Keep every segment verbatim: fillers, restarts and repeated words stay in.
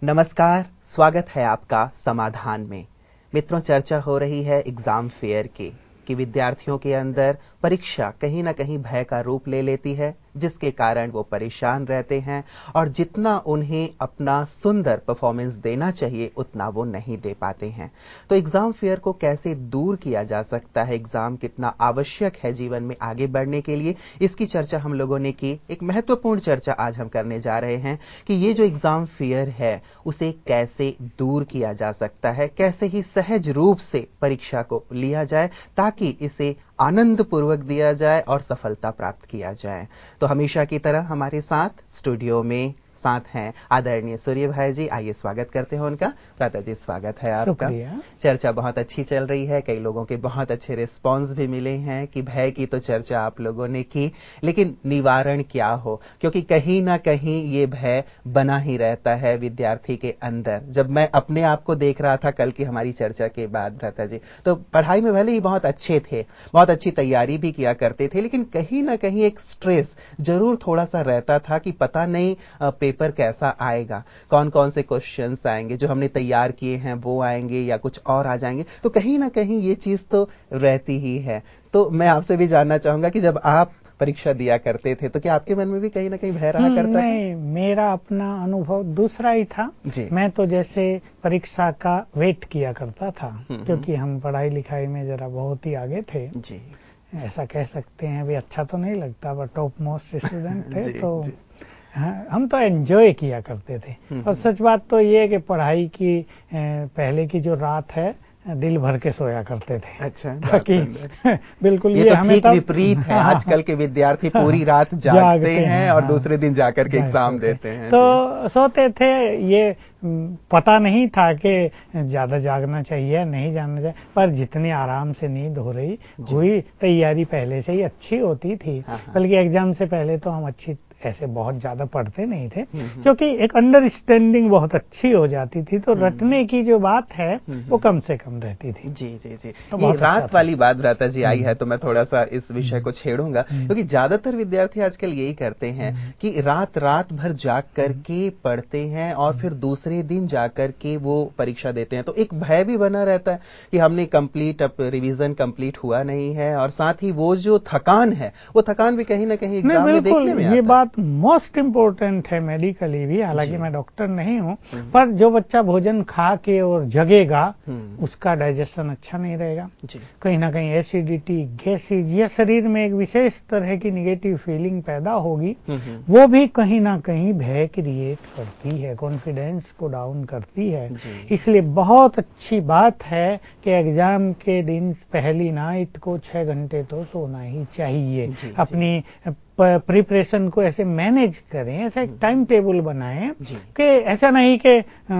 नमस्कार, स्वागत है आपका समाधान में। मित्रों, चर्चा हो रही है एग्जाम फेयर की कि विद्यार्थियों के अंदर परीक्षा कहीं ना कहीं भय का रूप ले लेती है, जिसके कारण वो परेशान रहते हैं और जितना उन्हें अपना सुंदर परफॉर्मेंस देना चाहिए उतना वो नहीं दे पाते हैं। तो एग्जाम फियर को कैसे दूर किया जा सकता है, एग्जाम कितना आवश्यक है जीवन में आगे बढ़ने के लिए, इसकी चर्चा हम लोगों ने की। एक महत्वपूर्ण चर्चा आज हम करने जा रहे हैं कि ये जो एग्जाम फियर है उसे कैसे दूर किया जा सकता है, कैसे ही सहज रूप से परीक्षा को लिया जाए ताकि इसे आनंद पूर्वक दिया जाए और सफलता प्राप्त किया जाए। तो हमेशा की तरह हमारे साथ स्टूडियो में साथ हैं आदरणीय सूर्य भाई जी। आइए स्वागत करते हैं उनका। प्रातः जी, स्वागत है आपका। चर्चा बहुत अच्छी चल रही है, कई लोगों के बहुत अच्छे रिस्पांस भी मिले हैं कि भय की तो चर्चा आप लोगों ने की, लेकिन निवारण क्या हो, क्योंकि कहीं ना कहीं ये भय बना ही रहता है विद्यार्थी के अंदर। जब मैं अपने आप को देख रहा था कल की हमारी चर्चा के बाद प्रातः जी, तो पढ़ाई में भले ही बहुत अच्छे थे, बहुत अच्छी तैयारी भी किया करते थे, लेकिन कहीं ना कहीं एक स्ट्रेस जरूर थोड़ा सा रहता था कि पता नहीं पेपर कैसा आएगा, कौन कौन से क्वेश्चंस आएंगे, जो हमने तैयार किए हैं वो आएंगे या कुछ और आ जाएंगे। तो कहीं ना कहीं ये चीज तो रहती ही है। तो मैं आपसे भी जानना चाहूंगा कि जब आप परीक्षा दिया करते थे तो क्या आपके मन में भी कहीं ना कहीं भय रहा करता था? नहीं, मेरा अपना अनुभव दूसरा ही था। मैं तो जैसे परीक्षा का वेट किया करता था, क्योंकि हम पढ़ाई लिखाई में जरा बहुत ही आगे थे जी। ऐसा कह सकते हैं, भी अच्छा तो नहीं लगता, बट टॉप मोस्ट स्टूडेंट थे। जी, तो जी। हाँ, हम तो एंजॉय किया करते थे। और सच बात तो ये है कि पढ़ाई की पहले की जो रात है दिल भर के सोया करते थे। अच्छा, ताकि बिल्कुल ये, ये तो हमें ठीक विपरीत है। आजकल के विद्यार्थी पूरी रात जागते, जागते हैं, हैं और हाँ, दूसरे दिन जाकर के एग्जाम देते हैं। तो सोते थे। ये पता नहीं था कि ज्यादा जागना चाहिए नहीं जागना चाहिए, पर जितनी आराम से नींद हो रही हुई, तैयारी पहले से ही अच्छी होती थी। बल्कि एग्जाम से पहले तो हम अच्छी ऐसे बहुत ज्यादा पढ़ते नहीं थे, क्योंकि एक अंडरस्टैंडिंग बहुत अच्छी हो जाती थी, तो रटने की जो बात है वो कम से कम रहती थी। जी जी जी। तो ये रात अच्छा वाली बात भ्राता जी आई है तो मैं थोड़ा सा इस विषय को छेड़ूंगा, क्योंकि ज्यादातर विद्यार्थी आजकल यही करते हैं कि रात रात भर जाग करके पढ़ते हैं और फिर दूसरे दिन जाकर के वो परीक्षा देते हैं। तो एक भय भी बना रहता है कि हमने कंप्लीट अब रिवीजन कंप्लीट हुआ नहीं है, और साथ ही वो जो थकान है वो थकान भी कहीं ना कहीं एग्जाम में देखने में आता है। ये बात मोस्ट इम्पोर्टेंट है मेडिकली भी। हालांकि मैं डॉक्टर नहीं हूँ, पर जो बच्चा भोजन खा के और जगेगा उसका डाइजेशन अच्छा नहीं रहेगा। कहीं ना कहीं एसिडिटी, गैसेज, या शरीर में एक विशेष तरह की निगेटिव फीलिंग पैदा होगी, वो भी कहीं ना कहीं भय क्रिएट करती है, कॉन्फिडेंस को डाउन करती है। इसलिए बहुत अच्छी बात है कि एग्जाम के दिन पहली नाइट को छह घंटे तो सोना ही चाहिए। अपनी प्रिपरेशन को ऐसे मैनेज करें, ऐसा एक टाइम टेबल बनाएं कि ऐसा नहीं कि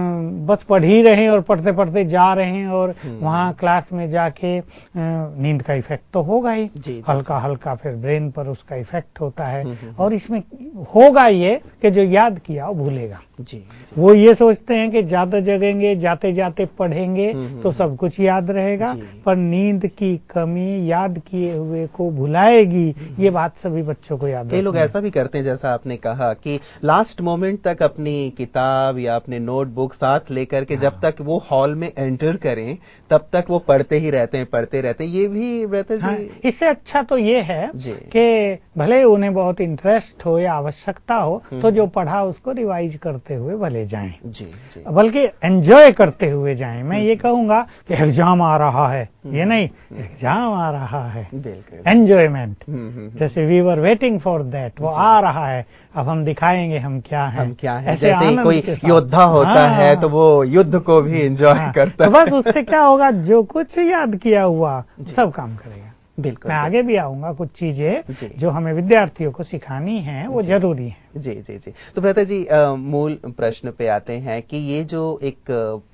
बस पढ़ ही रहे और पढ़ते पढ़ते जा रहे हैं और वहां क्लास में जाके नींद का इफेक्ट तो होगा ही, हल्का हल्का फिर ब्रेन पर उसका इफेक्ट होता है। और इसमें होगा ये कि जो याद किया वो भूलेगा। जी, जी। वो ये सोचते हैं कि ज्यादा जगेंगे, जाते जाते पढ़ेंगे तो सब कुछ याद रहेगा, पर नींद की कमी याद किए हुए को भुलाएगी। ये बात सभी बच्चों को याद। कई लोग ऐसा भी करते हैं, जैसा आपने कहा कि लास्ट मोमेंट तक अपनी किताब या अपने नोटबुक साथ लेकर के जब तक वो हॉल में एंटर करें तब तक वो पढ़ते ही रहते हैं पढ़ते रहते हैं। ये भी रहता है जी। हाँ, इससे अच्छा तो ये है कि भले उन्हें बहुत इंटरेस्ट हो या आवश्यकता हो तो जो पढ़ा उसको रिवाइज करते हुए भले जाएं, जी, जी। बल्कि एंजॉय करते हुए जाएं। मैं ये कहूंगा कि एग्जाम आ रहा है, ये नहीं, एग्जाम आ रहा है, एंजॉयमेंट। जैसे we were waiting for that, वो आ रहा है, अब हम दिखाएंगे हम क्या हैं, हम क्या हैं। जैसे कोई योद्धा होता है तो वो युद्ध को भी एंजॉय करता है। बस उससे क्या होगा, जो कुछ याद किया हुआ सब काम करेगा। बिल्कुल। मैं आगे भी आऊंगा, कुछ चीजें जो हमें विद्यार्थियों को सिखानी है वो जरूरी है। जी जी जी। तो भ्राता जी, मूल प्रश्न पे आते हैं कि ये जो एक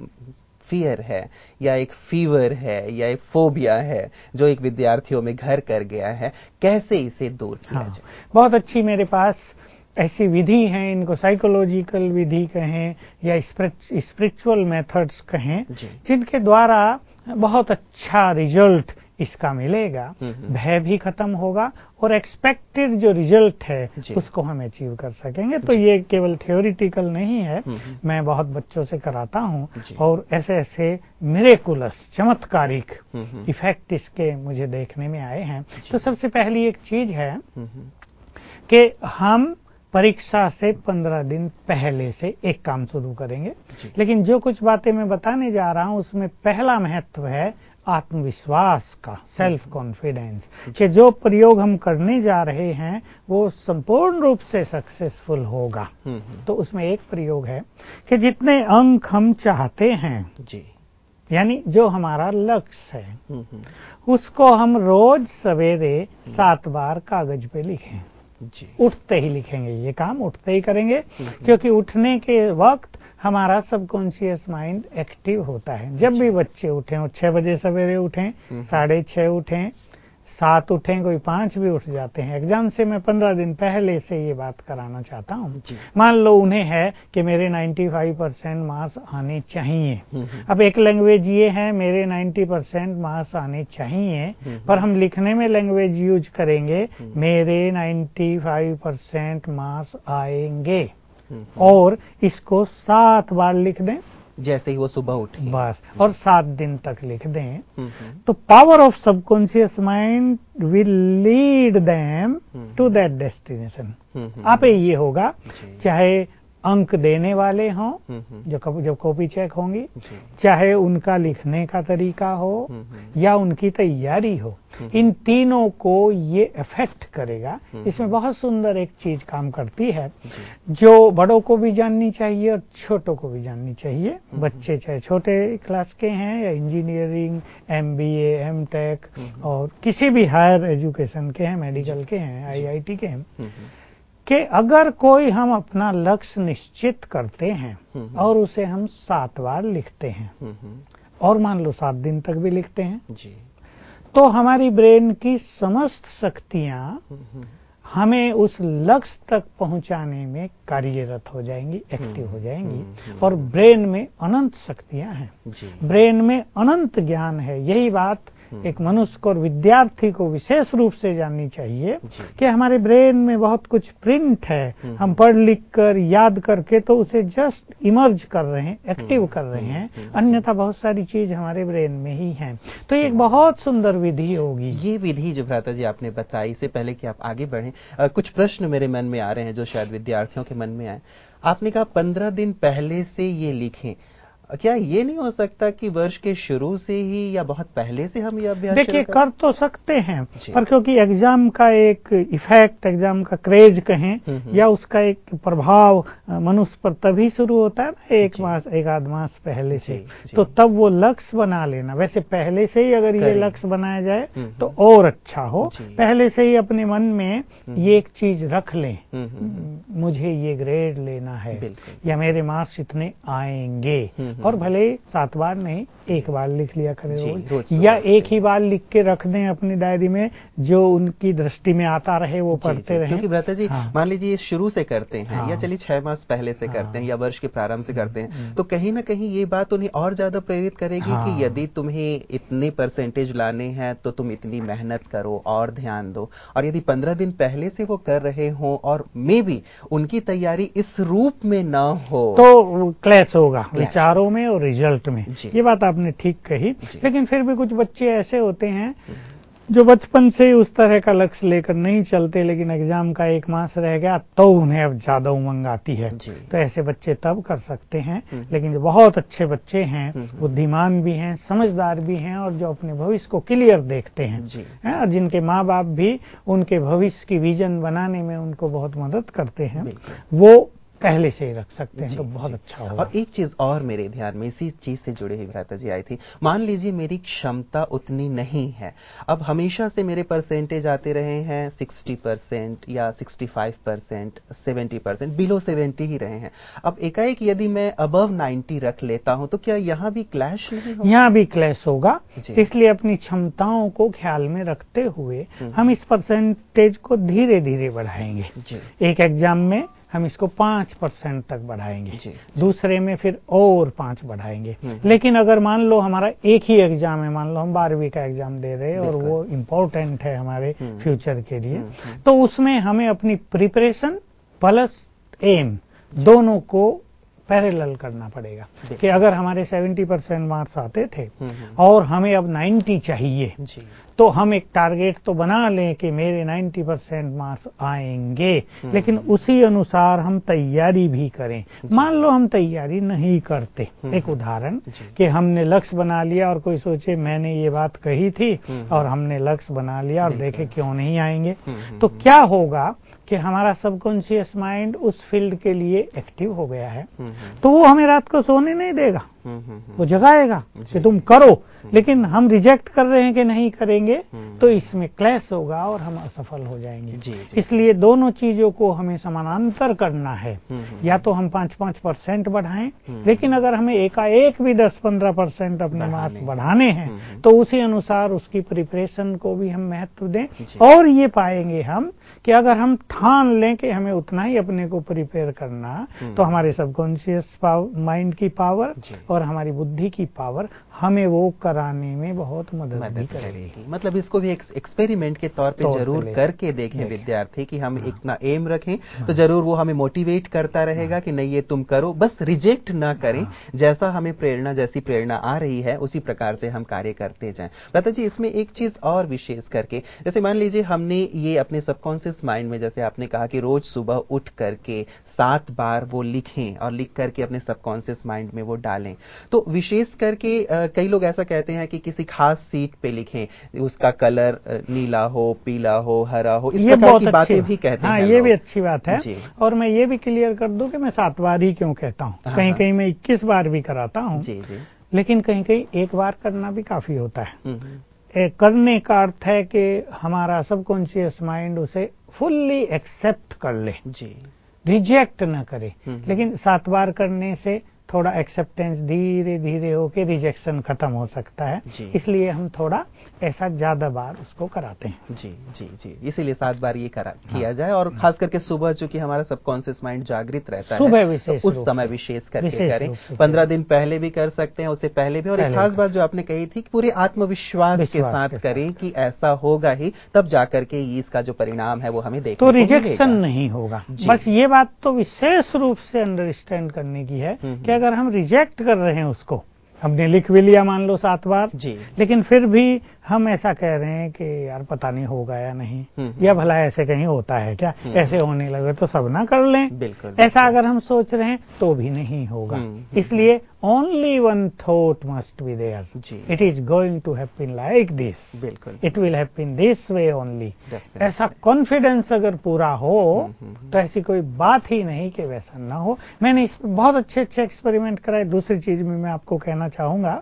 फियर है या एक फीवर है या एक फोबिया है जो एक विद्यार्थियों में घर कर गया है, कैसे इसे दूर किया हाँ, जाए? बहुत अच्छी मेरे पास ऐसी विधि हैं, इनको साइकोलॉजिकल विधि कहें या स्पिरिचुअल मेथड्स कहें, जिनके द्वारा बहुत अच्छा रिजल्ट इसका मिलेगा, भय भी खत्म होगा और एक्सपेक्टेड जो रिजल्ट है उसको हम अचीव कर सकेंगे। तो ये केवल थ्योरिटिकल नहीं है, मैं बहुत बच्चों से कराता हूँ और ऐसे ऐसे मिरेकुलस चमत्कारिक इफेक्ट इसके मुझे देखने में आए हैं। तो सबसे पहली एक चीज है कि हम परीक्षा से पंद्रह दिन पहले से एक काम शुरू करेंगे, लेकिन जो कुछ बातें मैं बताने जा रहा हूं उसमें पहला महत्व है आत्मविश्वास का, सेल्फ कॉन्फिडेंस, कि जो प्रयोग हम करने जा रहे हैं वो संपूर्ण रूप से सक्सेसफुल होगा। तो उसमें एक प्रयोग है कि जितने अंक हम चाहते हैं जी, यानी जो हमारा लक्ष्य है, उसको हम रोज सवेरे सात बार कागज पे लिखें जी। उठते ही लिखेंगे, ये काम उठते ही करेंगे, क्योंकि उठने के वक्त हमारा सबकॉन्शियस माइंड एक्टिव होता है। जब भी बच्चे उठें, और छह बजे सवेरे उठें, साढ़े छह उठें, सात उठें, कोई पांच भी उठ जाते हैं। एग्जाम से मैं पंद्रह दिन पहले से ये बात कराना चाहता हूँ। मान लो उन्हें है कि मेरे पचानवे परसेंट मार्क्स आने चाहिए। अब एक लैंग्वेज ये है, मेरे नब्बे परसेंट मार्क्स आने चाहिए, पर हम लिखने में लैंग्वेज यूज करेंगे मेरे पचानवे परसेंट मार्क्स आएंगे, और इसको सात बार लिख दें जैसे ही वो सुबह उठे, बस, और सात दिन तक लिख दें। तो power of subconscious mind will lead them to that destination. आप ये होगा, चाहे अंक देने वाले हों जो जब कॉपी चेक होंगी, चाहे उनका लिखने का तरीका हो या उनकी तैयारी हो, इन तीनों को ये इफेक्ट करेगा। इसमें बहुत सुंदर एक चीज काम करती है जो बड़ों को भी जाननी चाहिए और छोटों को भी जाननी चाहिए। बच्चे चाहे छोटे क्लास के हैं या इंजीनियरिंग, एमबीए, एमटेक और किसी भी हायर एजुकेशन के हैं, मेडिकल के हैं, आईआईटी के हैं, कि अगर कोई हम अपना लक्ष्य निश्चित करते हैं और उसे हम सात बार लिखते हैं और मान लो सात दिन तक भी लिखते हैं जी, तो हमारी ब्रेन की समस्त शक्तियां हमें उस लक्ष्य तक पहुंचाने में कार्यरत हो जाएंगी, एक्टिव हो जाएंगी। और ब्रेन में अनंत शक्तियां हैं, ब्रेन में अनंत ज्ञान है। यही बात एक मनुष्य को और विद्यार्थी को विशेष रूप से जाननी चाहिए कि हमारे ब्रेन में बहुत कुछ प्रिंट है, हम पढ़ लिख कर याद करके तो उसे जस्ट इमर्ज कर रहे हैं, एक्टिव कर रहे हैं, अन्यथा बहुत सारी चीज हमारे ब्रेन में ही है। तो ये एक बहुत सुंदर विधि होगी। ये विधि जो भ्राता जी आपने बताई, इससे पहले कि आप आगे बढ़ें, कुछ प्रश्न मेरे मन में आ रहे हैं जो शायद विद्यार्थियों के मन में आए। आपने कहा पंद्रह दिन पहले से ये लिखें, क्या ये नहीं हो सकता कि वर्ष के शुरू से ही या बहुत पहले से हम ये अभ्यास देखिए कर तो सकते हैं, पर क्योंकि एग्जाम का एक इफेक्ट, एग्जाम का क्रेज कहें या उसका एक प्रभाव मनुष्य पर तभी शुरू होता है ना, एक मास एक आध मास पहले से, तो तब वो लक्ष्य बना लेना। वैसे पहले से ही अगर ये लक्ष्य बनाया जाए तो और अच्छा हो। पहले से ही अपने मन में ये एक चीज रख लें, मुझे ये ग्रेड लेना है या मेरे मार्क्स इतने आएंगे, और भले सात बार नहीं, एक बार लिख लिया करें रोज, या एक ही बार लिख के रख दें अपनी डायरी में, जो उनकी दृष्टि में आता रहे वो पढ़ते रहे। क्योंकि भ्राता जी हाँ। मान लीजिए शुरू से करते हैं हाँ। या चलिए छह मास पहले से हाँ। करते हैं या वर्ष के प्रारंभ से करते हैं, तो कहीं ना कहीं ये बात उन्हें और ज्यादा प्रेरित करेगी हाँ। कि यदि तुम्हें इतने परसेंटेज लाने हैं तो तुम इतनी मेहनत करो और ध्यान दो। और यदि पंद्रह दिन पहले से वो कर रहे हो और मे बी उनकी तैयारी इस रूप में ना हो तो क्लैश होगा विचारों में और रिजल्ट में। ये बात आपने ठीक कही, लेकिन फिर भी कुछ बच्चे ऐसे होते हैं जो बचपन से ही उस तरह का लक्ष्य लेकर नहीं चलते, लेकिन एग्जाम का एक मास रह गया तो उन्हें अब ज्यादा उमंग आती है। तो ऐसे बच्चे तब कर सकते हैं, लेकिन जो बहुत अच्छे बच्चे हैं, बुद्धिमान भी हैं, समझदार भी हैं और जो अपने भविष्य को क्लियर देखते हैं और जिनके माँ बाप भी उनके भविष्य की विजन बनाने में उनको बहुत मदद करते हैं, वो पहले से ही रख सकते हैं, तो बहुत अच्छा होगा। और एक चीज और मेरे ध्यान में इसी चीज से जुड़े हुए भ्राता जी आई थी, मान लीजिए मेरी क्षमता उतनी नहीं है, अब हमेशा से मेरे परसेंटेज आते रहे हैं साठ परसेंट या पैंसठ परसेंट, सत्तर परसेंट, बिलो सत्तर ही रहे हैं, अब एकाएक यदि मैं अबव नब्बे रख लेता हूं तो क्या यहाँ भी क्लैश नहीं होगा? यहाँ भी क्लैश होगा, इसलिए अपनी क्षमताओं को ख्याल में रखते हुए हम इस परसेंटेज को धीरे धीरे बढ़ाएंगे। एक एग्जाम में हम इसको पांच परसेंट तक बढ़ाएंगे, दूसरे में फिर और पांच बढ़ाएंगे। लेकिन अगर मान लो हमारा एक ही एग्जाम है, मान लो हम बारहवीं का एग्जाम दे रहे हैं और वो इम्पोर्टेंट है हमारे फ्यूचर के लिए, तो उसमें हमें अपनी प्रिपरेशन प्लस एम दोनों को पैरेलल करना पड़ेगा कि अगर हमारे सत्तर परसेंट मार्क्स आते थे और हमें अब नब्बे चाहिए, तो हम एक टारगेट तो बना लें कि मेरे नब्बे परसेंट मार्क्स आएंगे, लेकिन उसी अनुसार हम तैयारी भी करें। मान लो हम तैयारी नहीं करते, एक उदाहरण कि हमने लक्ष्य बना लिया और कोई सोचे मैंने ये बात कही थी और हमने लक्ष्य बना लिया और देखे क्यों नहीं आएंगे, तो क्या होगा कि हमारा सबकॉन्शियस माइंड उस फील्ड के लिए एक्टिव हो गया है, तो वो हमें रात को सोने नहीं देगा, वो जगाएगा कि तुम करो। लेकिन हम रिजेक्ट कर रहे हैं कि नहीं करेंगे, तो इसमें क्लैश होगा और हम असफल हो जाएंगे। जी, जी, इसलिए दोनों चीजों को हमें समानांतर करना है। या तो हम पांच पांच परसेंट बढ़ाएं, लेकिन अगर हमें एकाएक भी दस पंद्रह परसेंट अपने मार्क्स बढ़ाने हैं, तो उसी अनुसार उसकी प्रिपरेशन को भी हम महत्व दें। और ये पाएंगे हम कि अगर हम ठान लें कि हमें उतना ही अपने को प्रिपेयर करना, तो हमारे सबकॉन्शियस माइंड की पावर और हमारी बुद्धि की पावर हमें वो कराने में बहुत मदद, मदद करेगी। मतलब इसको भी एक एक्सपेरिमेंट के तौर पे जरूर करके देखें विद्यार्थी कि हम इतना एम रखें, तो जरूर वो हमें मोटिवेट करता रहेगा कि नहीं ये तुम करो, बस रिजेक्ट ना करें। जैसा हमें प्रेरणा जैसी प्रेरणा आ रही है उसी प्रकार से हम कार्य करते जाएं। लता जी, इसमें एक चीज और विशेष करके, जैसे मान लीजिए हमने ये अपने सबकॉन्शियस माइंड में, जैसे आपने कहा कि रोज सुबह उठ करके सात बार वो लिखें और लिख करके अपने सबकॉन्शियस माइंड में वो डालें, तो विशेष करके कई लोग ऐसा कहते हैं कि किसी खास सीट पे लिखें, उसका कलर नीला हो, पीला हो, हरा हो, इस प्रकार की बातें भी कहते हाँ, हैं। ये भी अच्छी बात है। और मैं ये भी क्लियर कर दूं कि मैं सात बार ही क्यों कहता हूँ, कहीं कहीं मैं इक्कीस बार भी कराता हूँ, लेकिन कहीं कहीं एक बार करना भी काफी होता है। ए, करने का अर्थ है कि हमारा सबकॉन्शियस माइंड उसे फुल्ली एक्सेप्ट कर ले, रिजेक्ट न करे। लेकिन सात बार करने से थोड़ा एक्सेप्टेंस धीरे धीरे होके रिजेक्शन खत्म हो सकता है, इसलिए हम थोड़ा ऐसा ज्यादा बार उसको कराते हैं। जी जी जी, इसीलिए सात बार ये करा हाँ। किया जाए। और खास करके सुबह चूंकि हमारा सबकॉन्शियस माइंड जागृत रहता है, सुबह विशेष तो उस समय विशेष करके करें। पंद्रह दिन पहले भी कर सकते हैं, उससे पहले भी। और एक खास बात जो आपने कही थी कि पूरे आत्मविश्वास के साथ करें कि ऐसा होगा ही, तब जाकर के इसका जो परिणाम है वो हमें देखने तो रिजेक्शन नहीं होगा। बस ये बात तो विशेष रूप से अंडरस्टैंड करने की है कि अगर हम रिजेक्ट कर रहे हैं उसको, हमने लिख भी लिया मान लो सात बार, लेकिन फिर भी हम ऐसा कह रहे हैं कि यार पता नहीं होगा या नहीं, या भला ऐसे कहीं होता है क्या, ऐसे होने लगे तो सब ना कर लें, बिल्कुल, ऐसा अगर हम सोच रहे हैं तो भी नहीं होगा। इसलिए only one thought must be there, it is going to happen like this, बिल्कुल, it will happen this way only. ऐसा कॉन्फिडेंस अगर पूरा हो तो ऐसी कोई बात ही नहीं कि वैसा ना हो। मैंने इस बहुत अच्छे अच्छे एक्सपेरिमेंट कराए। दूसरी चीज में मैं आपको कहना चाहूंगा,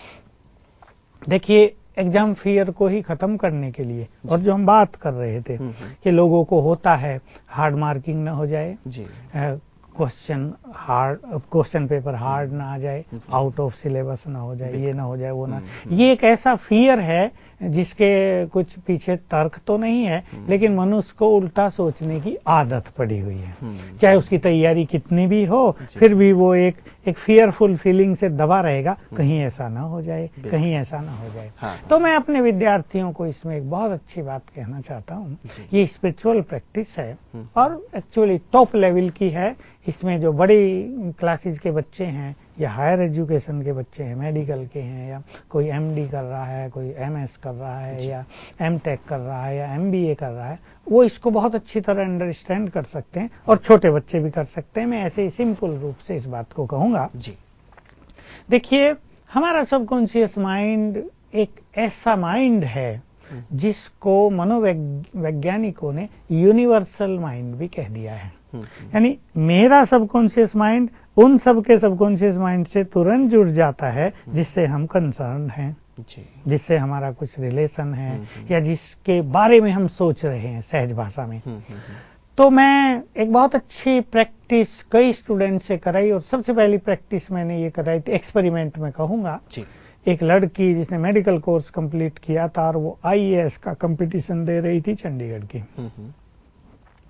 देखिए एग्जाम फियर को ही खत्म करने के लिए, और जो हम बात कर रहे थे कि लोगों को होता है हार्ड मार्किंग ना हो जाए, question hard question paper hard ना आ जाए, आउट ऑफ सिलेबस ना हो जाए, ये ना हो जाए, वो ना, ये एक ऐसा फियर है जिसके कुछ पीछे तर्क तो नहीं है, लेकिन मनुष्य को उल्टा सोचने की आदत पड़ी हुई है। चाहे उसकी तैयारी कितनी भी हो, फिर भी वो एक एक फियरफुल फीलिंग से दबा रहेगा, कहीं ऐसा ना हो जाए, कहीं ऐसा ना हो जाए। हाँ। तो मैं अपने विद्यार्थियों को इसमें एक बहुत अच्छी बात कहना चाहता हूँ, ये स्पिरिचुअल प्रैक्टिस है और एक्चुअली टॉप लेवल की है। इसमें जो बड़ी क्लासेस के बच्चे हैं या हायर एजुकेशन के बच्चे हैं, मेडिकल के हैं, या कोई एमडी कर रहा है, कोई एमएस कर रहा है, या एमटेक कर रहा है, या एमबीए कर रहा है, वो इसको बहुत अच्छी तरह अंडरस्टैंड कर सकते हैं, और छोटे बच्चे भी कर सकते हैं। मैं ऐसे ही सिंपल रूप से इस बात को कहूंगा। जी देखिए, हमारा सबकॉन्शियस माइंड एक ऐसा माइंड है जिसको मनोवैज्ञानिकों ने यूनिवर्सल माइंड भी कह दिया है। यानी मेरा सबकॉन्शियस माइंड उन सब के सबकॉन्शियस माइंड से तुरंत जुड़ जाता है जिससे हम कंसर्न हैं, जिससे हमारा कुछ रिलेशन है, या जिसके बारे में हम सोच रहे हैं सहज भाषा में। तो मैं एक बहुत अच्छी प्रैक्टिस कई स्टूडेंट से कराई, और सबसे पहली प्रैक्टिस मैंने ये कराई थी, एक्सपेरिमेंट में कहूंगा। एक लड़की जिसने मेडिकल कोर्स कंप्लीट किया था और वो आईएएस का कंपटीशन दे रही थी चंडीगढ़ की।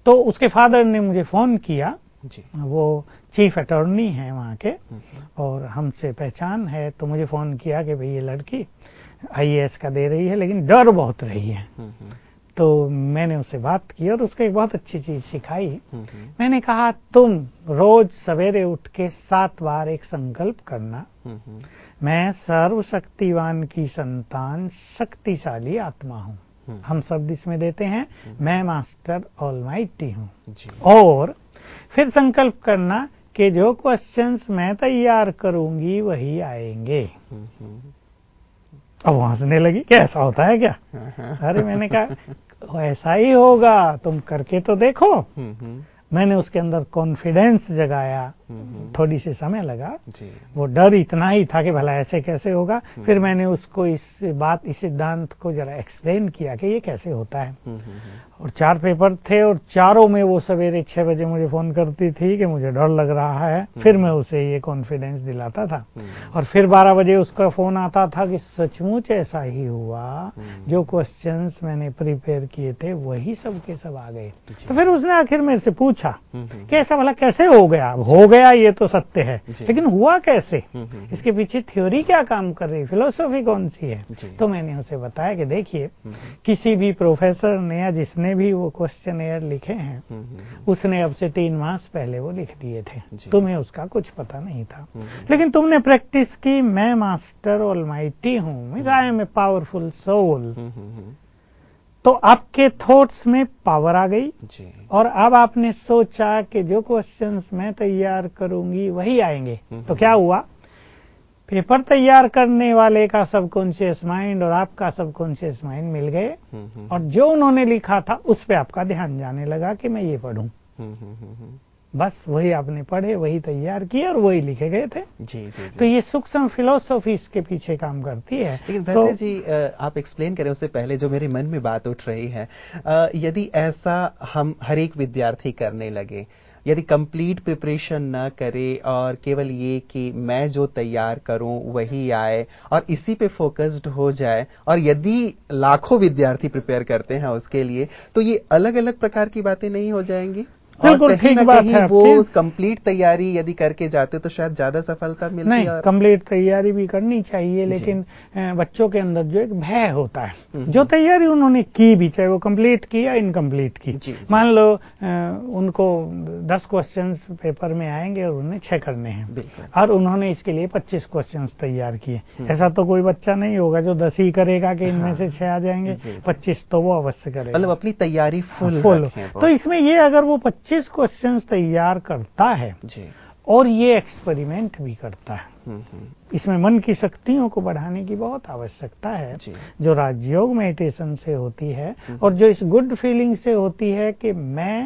तो उसके फादर ने मुझे फोन किया जी। वो चीफ अटॉर्नी है वहाँ के और हमसे पहचान है, तो मुझे फोन किया कि भाई ये लड़की आई ए एस का दे रही है लेकिन डर बहुत रही है। तो मैंने उससे बात की और उसको एक बहुत अच्छी चीज सिखाई। मैंने कहा तुम रोज सवेरे उठ के सात बार एक संकल्प करना, मैं सर्वशक्तिवान की संतान शक्तिशाली आत्मा हूँ। हम शब्द इसमें देते हैं मैं मास्टर ऑलमाइटी हूँ। और फिर संकल्प करना कि जो क्वेश्चंस मैं तैयार करूंगी वही आएंगे। अब हंसने लगी, क्या ऐसा होता है क्या? अरे मैंने कहा ऐसा ही होगा, तुम करके तो देखो। मैंने उसके अंदर कॉन्फिडेंस जगाया, थोड़ी सी समय लगा, वो डर इतना ही था कि भला ऐसे कैसे होगा। फिर मैंने उसको इस बात इस सिद्धांत को जरा एक्सप्लेन किया कि ये कैसे होता है। और चार पेपर थे और चारों में वो सवेरे छह बजे मुझे फोन करती थी कि मुझे डर लग रहा है, फिर मैं उसे ये कॉन्फिडेंस दिलाता था। और फिर बारह बजे उसका फोन आता था कि सचमुच ऐसा ही हुआ, जो क्वेश्चंस मैंने प्रिपेयर किए थे वही सब के सब आ गए। तो फिर उसने आखिर मेरे से पूछा कि ऐसा भला कैसे हो गया? हो गया ये तो सत्य है, लेकिन हुआ कैसे? इसके पीछे थ्योरी क्या काम कर रही, फिलोसॉफी कौन सी है? तो मैंने उसे बताया कि देखिए, किसी भी प्रोफेसर ने या जिसने भी वो क्वेश्चनेयर लिखे हैं, उसने अब से तीन मास पहले वो लिख दिए थे, तुम्हें उसका कुछ पता नहीं था। लेकिन तुमने प्रैक्टिस की, मैं मास्टर ऑलमाइटी हूँ, I am a powerful soul. तो आपके थॉट्स में पावर आ गई जी। और अब आपने सोचा कि जो क्वेश्चंस मैं तैयार करूंगी वही आएंगे। तो क्या हुआ, पेपर तैयार करने वाले का सबकॉन्शियस माइंड और आपका सबकॉन्शियस माइंड मिल गए और जो उन्होंने लिखा था उस पे आपका ध्यान जाने लगा कि मैं ये पढ़ूं। बस वही आपने पढ़े, वही तैयार किए और वही लिखे गए थे। जी, जी, जी। तो ये सूक्ष्म फिलोसॉफी इसके पीछे काम करती है। लेकिन भद्र तो, जी आप एक्सप्लेन करें उससे पहले जो मेरे मन में बात उठ रही है, यदि ऐसा हम हर एक विद्यार्थी करने लगे, यदि कंप्लीट प्रिपरेशन न करे और केवल ये कि मैं जो तैयार करूं वही आए और इसी पे फोकस्ड हो जाए, और यदि लाखों विद्यार्थी प्रिपेयर करते हैं उसके लिए, तो ये अलग अलग प्रकार की बातें नहीं हो जाएंगी? बिल्कुल ठीक बात है। वो कंप्लीट तैयारी यदि करके जाते तो शायद ज्यादा सफलता मिलती। नहीं, कंप्लीट तैयारी भी करनी चाहिए, लेकिन बच्चों के अंदर जो एक भय होता है, जो तैयारी उन्होंने की भी, चाहे वो कंप्लीट की या इनकम्प्लीट की, मान लो उनको दस क्वेश्चंस पेपर में आएंगे और उन्हें छह करने हैं और उन्होंने इसके लिए पच्चीस क्वेश्चंस तैयार किए। ऐसा तो कोई बच्चा नहीं होगा जो दस ही करेगा कि इनमें से छह आ जाएंगे, पच्चीस तो वो अवश्य करेगा। मतलब अपनी तैयारी फुल फुल। तो इसमें ये अगर वो पच्चीस क्वेश्चंस तैयार करता है जी। और ये एक्सपेरिमेंट भी करता है, इसमें मन की शक्तियों को बढ़ाने की बहुत आवश्यकता है जी। जो राजयोग मेडिटेशन से होती है और जो इस गुड फीलिंग से होती है कि मैं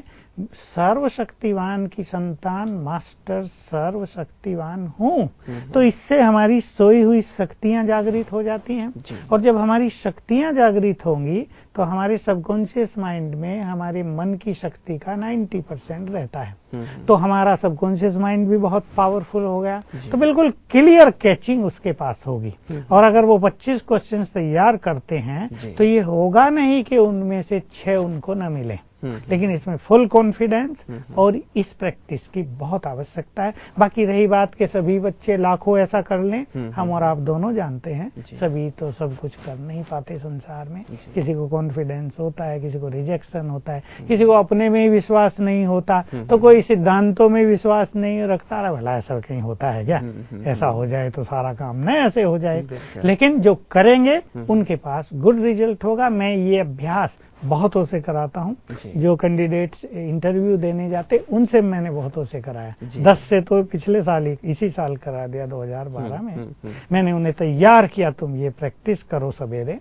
सर्वशक्तिवान की संतान मास्टर सर्वशक्तिवान हूँ। तो इससे हमारी सोई हुई शक्तियां जागृत हो जाती हैं और जब हमारी शक्तियां जागृत होंगी तो हमारे सबकॉन्शियस माइंड में हमारे मन की शक्ति का नब्बे परसेंट रहता है। तो हमारा सबकॉन्शियस माइंड भी बहुत पावरफुल हो गया, तो बिल्कुल क्लियर कैचिंग उसके पास होगी। और अगर वो पच्चीस क्वेश्चंस तैयार करते हैं तो ये होगा नहीं कि उनमें से छह उनको न मिले, लेकिन इसमें फुल कॉन्फिडेंस और इस प्रैक्टिस की बहुत आवश्यकता है। बाकी रही बात के सभी बच्चे लाखों ऐसा कर लें, हम और आप दोनों जानते हैं सभी तो सब कुछ कर नहीं पाते संसार में। किसी को कॉन्फिडेंस होता है, किसी को रिजेक्शन होता है, किसी को अपने में ही विश्वास नहीं होता, तो कोई सिद्धांतों में विश्वास नहीं रखता। रहा भला ऐसा कहीं होता है क्या? ऐसा हो जाए तो सारा काम न ऐसे हो जाए। लेकिन जो करेंगे उनके पास गुड रिजल्ट होगा। मैं ये अभ्यास बहुतों से कराता हूँ, जो कैंडिडेट्स इंटरव्यू देने जाते उनसे मैंने बहुतों से कराया। दस से तो पिछले साल ही इसी साल करा दिया दो हज़ार बारह में। मैंने उन्हें तैयार किया, तुम ये प्रैक्टिस करो सवेरे,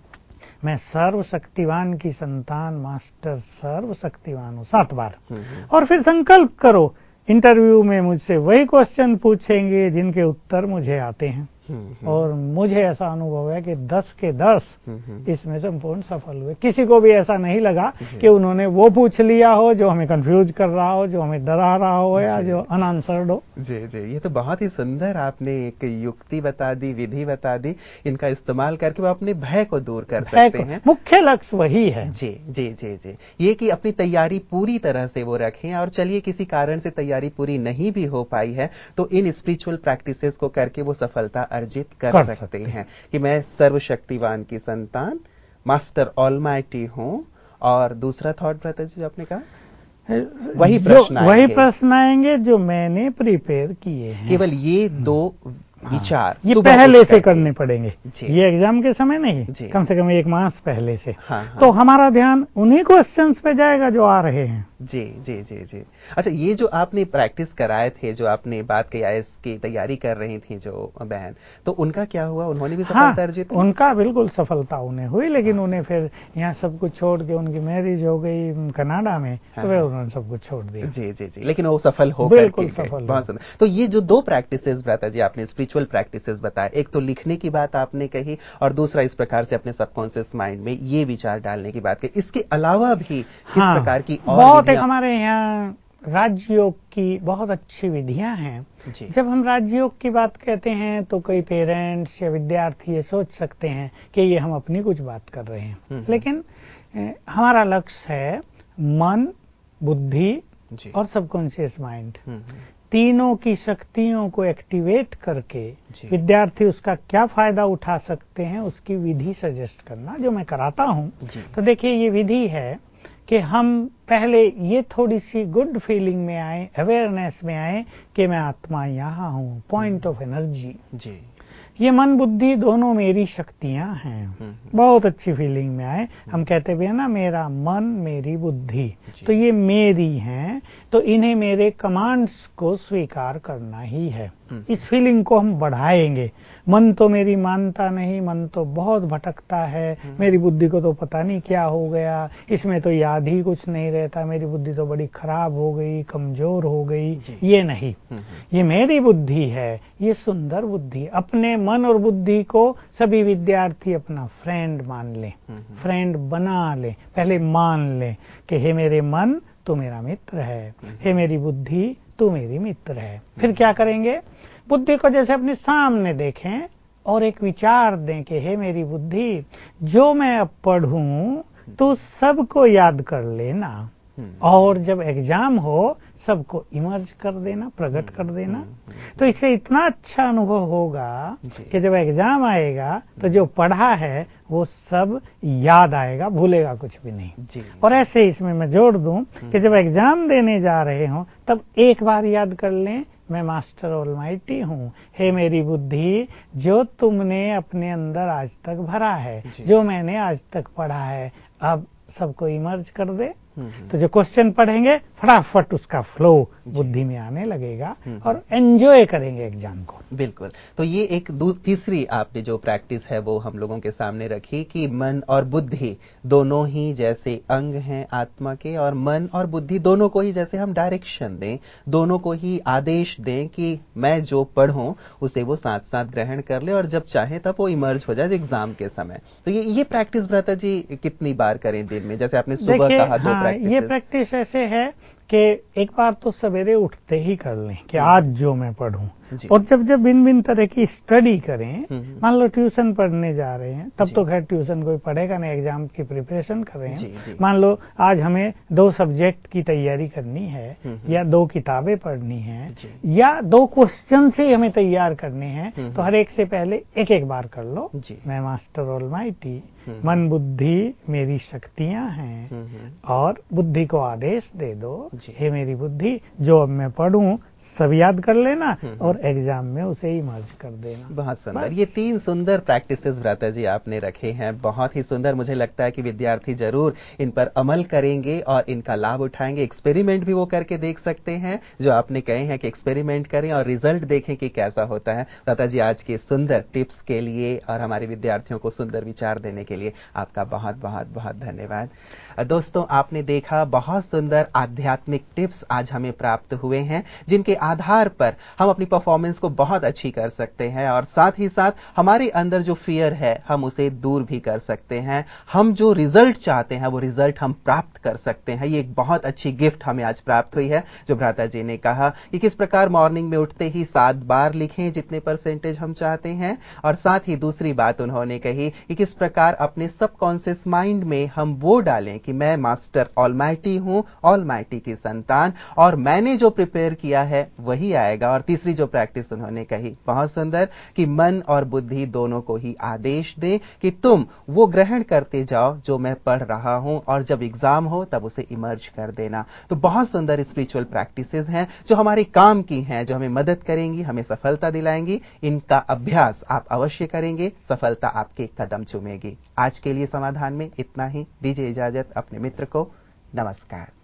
मैं सर्वशक्तिवान की संतान मास्टर सर्वशक्तिवान हूँ, सात बार। और फिर संकल्प करो, इंटरव्यू में मुझसे वही क्वेश्चन पूछेंगे जिनके उत्तर मुझे आते हैं। और मुझे ऐसा अनुभव है कि दस के दस इसमें संपूर्ण सफल हुए। किसी को भी ऐसा नहीं लगा कि उन्होंने वो पूछ लिया हो जो हमें कंफ्यूज कर रहा हो, जो हमें डरा रहा हो या जो अनआंसर्ड हो। जी जी, ये तो बहुत ही सुंदर आपने एक युक्ति बता दी, विधि बता दी। इनका इस्तेमाल करके वो अपने भय को दूर कर सकते हैं। मुख्य लक्ष्य वही है। जी जी जी जी, ये कि अपनी तैयारी पूरी तरह से वो रखें। और चलिए किसी कारण से तैयारी पूरी नहीं भी हो पाई है तो इन स्पिरिचुअल प्रैक्टिसेस को करके वो सफलता अर्जित कर, कर सकते, सकते हैं कि मैं सर्वशक्तिवान की संतान, मास्टर ऑलमाइटी हूं। और दूसरा थॉट ब्रदर जी आपने कहा वही प्रश्न आएंगे, वही प्रश्न आएंगे जो मैंने प्रिपेयर किए हैं। केवल ये दो विचार हाँ, ये पहले से करने पड़ेंगे, ये एग्जाम के समय नहीं, कम से कम एक मास पहले से। हाँ, हाँ। तो हमारा ध्यान उन्हीं क्वेश्चंस पे जाएगा जो आ रहे हैं। जी जी जी जी। अच्छा, ये जो आपने प्रैक्टिस कराए थे, जो आपने बात की आईएएस की तैयारी कर रही थी जो बहन, तो उनका क्या हुआ? उन्होंने भी सफलता हाँ, अर्जित की? उनका बिल्कुल सफलता उन्हें हुई, लेकिन उन्हें फिर यहाँ सब कुछ छोड़ के उनकी मैरिज हो गई कनाडा में, हाँ, तो वे उन्होंने सब कुछ छोड़ दिया। जी जी जी, लेकिन वो सफल हो बिल्कुल सफल। बहुत सुंदर। तो ये जो दो प्रैक्टिसेस भ्राता जी आपने स्पिरिचुअल प्रैक्टिसेस बताए, एक तो लिखने की बात आपने कही और दूसरा इस प्रकार से अपने सबकॉन्शियस माइंड में ये विचार डालने की बात कही। इसके अलावा भी किस हाँ, प्रकार की और बहुत एक हमारे यहाँ राजयोग की बहुत अच्छी विधियां हैं। जब हम राजयोग की बात कहते हैं तो कई पेरेंट्स या विद्यार्थी ये सोच सकते हैं कि ये हम अपनी कुछ बात कर रहे हैं, लेकिन ए, हमारा लक्ष्य है मन, बुद्धि और सबकॉन्शियस माइंड, तीनों की शक्तियों को एक्टिवेट करके विद्यार्थी उसका क्या फायदा उठा सकते हैं उसकी विधि सजेस्ट करना, जो मैं कराता हूं। तो देखिए, ये विधि है कि हम पहले ये थोड़ी सी गुड फीलिंग में आए, अवेयरनेस में आए कि मैं आत्मा यहाँ हूँ, पॉइंट ऑफ एनर्जी। जी, ये मन बुद्धि दोनों मेरी शक्तियां हैं। बहुत अच्छी फीलिंग में आए। हम कहते भी है ना, मेरा मन मेरी बुद्धि, तो ये मेरी हैं, तो इन्हें मेरे कमांड्स को स्वीकार करना ही है। इस फीलिंग को हम बढ़ाएंगे। मन तो मेरी मानता नहीं, मन तो बहुत भटकता है, मेरी बुद्धि को तो पता नहीं क्या हो गया, इसमें तो याद ही कुछ नहीं रहता, मेरी बुद्धि तो बड़ी खराब हो गई, कमजोर हो गई। ये नहीं, ये मेरी बुद्धि है, ये सुंदर बुद्धि। अपने मन और बुद्धि को सभी विद्यार्थी अपना फ्रेंड मान लें, फ्रेंड बना लें। पहले मान लें कि हे मेरे मन, तू मेरा मित्र है, हे मेरी बुद्धि, तू मेरी मित्र है। फिर क्या करेंगे? बुद्धि को जैसे अपने सामने देखें और एक विचार दें कि हे मेरी बुद्धि, जो मैं अब पढ़ूं तो सबको याद कर लेना, और जब एग्जाम हो सबको इमर्ज कर देना, प्रकट कर देना। तो इससे इतना अच्छा अनुभव होगा कि जब एग्जाम आएगा तो जो पढ़ा है वो सब याद आएगा, भूलेगा कुछ भी नहीं। और ऐसे इसमें मैं जोड़ दूं कि जब एग्जाम देने जा रहे हो तब एक बार याद कर लें, मैं मास्टर ऑलमाइटी हूँ, हे मेरी बुद्धि, जो तुमने अपने अंदर आज तक भरा है, जो मैंने आज तक पढ़ा है, अब सबको इमर्ज कर दे। तो जो क्वेश्चन पढ़ेंगे फटाफट उसका फ्लो बुद्धि में आने लगेगा और एंजॉय करेंगे एग्जाम को। बिल्कुल। तो ये एक तीसरी आपने जो प्रैक्टिस है वो हम लोगों के सामने रखी कि मन और बुद्धि दोनों ही जैसे अंग हैं आत्मा के, और मन और बुद्धि दोनों को ही जैसे हम डायरेक्शन दें, दोनों को ही आदेश दें कि मैं जो पढ़ूं उसे वो साथ साथ ग्रहण कर ले और जब चाहे तब वो इमर्ज हो जाए एग्जाम के समय। तो ये ये प्रैक्टिस भ्राता जी कितनी बार करें दिन में? जैसे आपने सुबह कहा दो हाँ, प्रैक्टिस। ये प्रैक्टिस ऐसे है कि एक बार तो सवेरे उठते ही कर लें कि आज जो मैं पढ़ूं, और जब जब भिन्न भिन्न तरह की स्टडी करें, मान लो ट्यूशन पढ़ने जा रहे हैं, तब तो खैर ट्यूशन कोई पढ़ेगा नहीं, एग्जाम की प्रिपरेशन कर रहे हैं। मान लो आज हमें दो सब्जेक्ट की तैयारी करनी है, या दो किताबें पढ़नी है, या दो क्वेश्चन से हमें तैयार करने हैं, तो हर एक से पहले एक एक बार कर लो। मैं मास्टर ऑलमाइटी, मन बुद्धि मेरी शक्तियां हैं, और बुद्धि को आदेश दे दो, हे मेरी बुद्धि, जो अब मैं पढ़ूं सब याद कर लेना और एग्जाम में उसे ही मर्ज कर देना। बहुत सुंदर। ये तीन सुंदर प्रैक्टिसेस भ्राता जी आपने रखे हैं, बहुत ही सुंदर। मुझे लगता है कि विद्यार्थी जरूर इन पर अमल करेंगे और इनका लाभ उठाएंगे। एक्सपेरिमेंट भी वो करके देख सकते हैं, जो आपने कहे हैं कि एक्सपेरिमेंट करें और रिजल्ट देखें कि कैसा होता है। भ्राता जी, आज के सुंदर टिप्स के लिए और हमारे विद्यार्थियों को सुंदर विचार देने के लिए आपका बहुत बहुत बहुत धन्यवाद। दोस्तों, आपने देखा बहुत सुंदर आध्यात्मिक टिप्स आज हमें प्राप्त हुए हैं, जिनके आधार पर हम अपनी परफॉर्मेंस को बहुत अच्छी कर सकते हैं और साथ ही साथ हमारे अंदर जो फियर है हम उसे दूर भी कर सकते हैं। हम जो रिजल्ट चाहते हैं वो रिजल्ट हम प्राप्त कर सकते हैं। ये एक बहुत अच्छी गिफ्ट हमें आज प्राप्त हुई है जो भ्राता जी ने कहा कि किस प्रकार मॉर्निंग में उठते ही सात बार लिखें जितने परसेंटेज हम चाहते हैं, और साथ ही दूसरी बात उन्होंने कही कि किस प्रकार अपने सबकॉन्शियस माइंड में हम वो डालें कि मैं मास्टर ऑलमाइटी हूं, ऑलमाइटी की संतान, और मैंने जो प्रिपेयर किया है वही आएगा। और तीसरी जो प्रैक्टिस उन्होंने कही बहुत सुंदर कि मन और बुद्धि दोनों को ही आदेश दें कि तुम वो ग्रहण करते जाओ जो मैं पढ़ रहा हूं, और जब एग्जाम हो तब उसे इमर्ज कर देना। तो बहुत सुंदर स्पिरिचुअल प्रैक्टिसेस हैं जो हमारे काम की हैं, जो हमें मदद करेंगी, हमें सफलता दिलाएंगी। इनका अभ्यास आप अवश्य करेंगे, सफलता आपके कदम चूमेगी। आज के लिए समाधान में इतना ही। दीजिए इजाजत अपने मित्र को। नमस्कार।